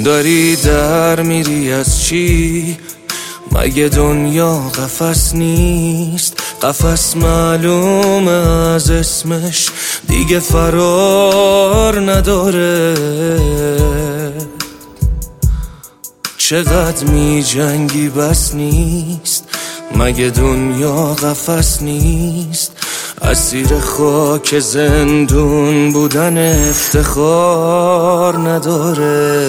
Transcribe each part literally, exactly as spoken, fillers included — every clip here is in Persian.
داری در میری از چی؟ مگه دنیا قفس نیست؟ قفس معلومه از اسمش دیگه فرار نداره. چقدر می جنگی بس نیست؟ مگه دنیا قفس نیست؟ اسیر خاک زندون بودن افتخار نداره.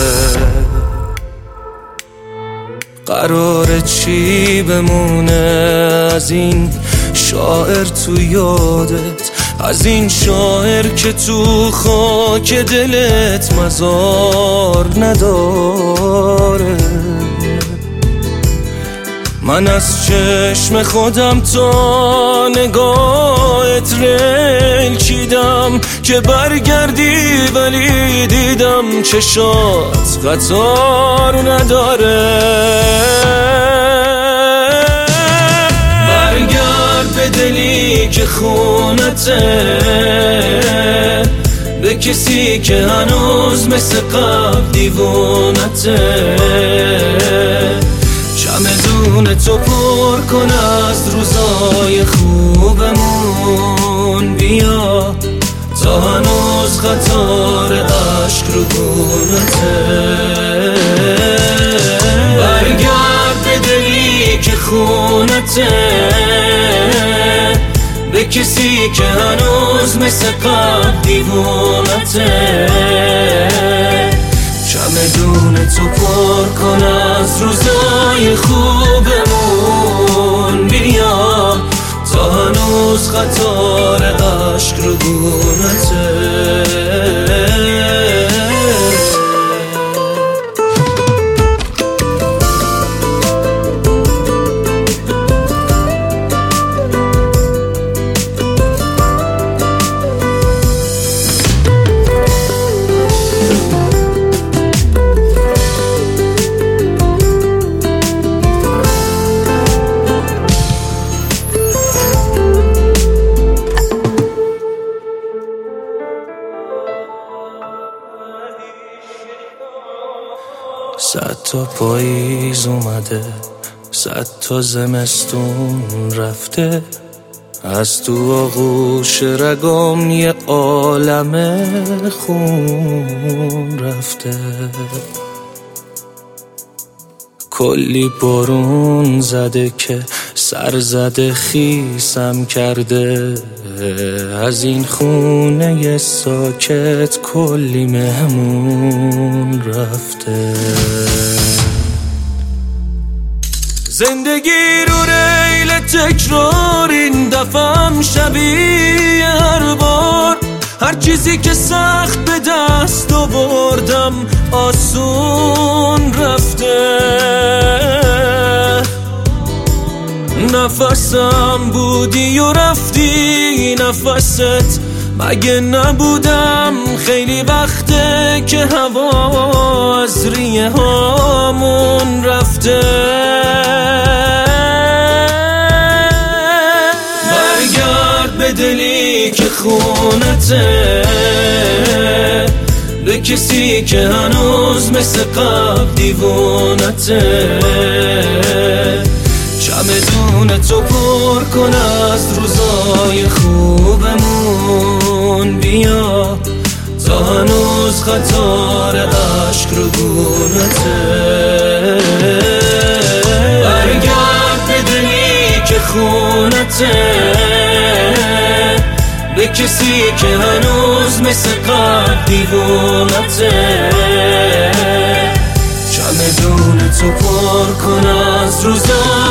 قراره چی بمونه از این شاعر تو یادت؟ از این شاعر که تو خاک دلت مزار نداره. من از چشم خودم تا نگاهت ریل چیدم که برگردی، ولی دیدم چشات قطار نداره. برگرد به دلی که خونته، به کسی که هنوز مثل قبل دیوونته. چمدون تو پر کن از روزای خوبمون، بیا تا هنوز قطار عشق رو گونته. برگرد به دلی که خونته، به کسی که هنوز مثل قبل دیوونته. چمدون تو پر کن از روزای خوبمون، بیا تا هنوز قطار عشق رو گونته. صد تا پاییز اومده، صد تا زمستون رفته، از تو آغوش رگام یه عالم خون رفته. کلی بارون زده که سر زده خیسم کرده، از این خونه ساکت کلی مهمون رفته. زندگی رو ریل تکرار، این دفعم شبیه هر بار. هر چیزی که سخت به دست آوردم آسون رفته. نفسم بودی و رفتی نفست، مگه نبودم خیلی وقته که هوا از ریه هامون رفته. برگرد به دلی که خونته، به کسی که هنوز مثل قبل دیوونته. چمدون تو پر کن از روزای خوبمون، بیا تا هنوز قطار عشق رو گونته. برگرد به دلی که خونته، به کسی که هنوز مثل قبل دیوونته. چمدون تو پر کن از روزای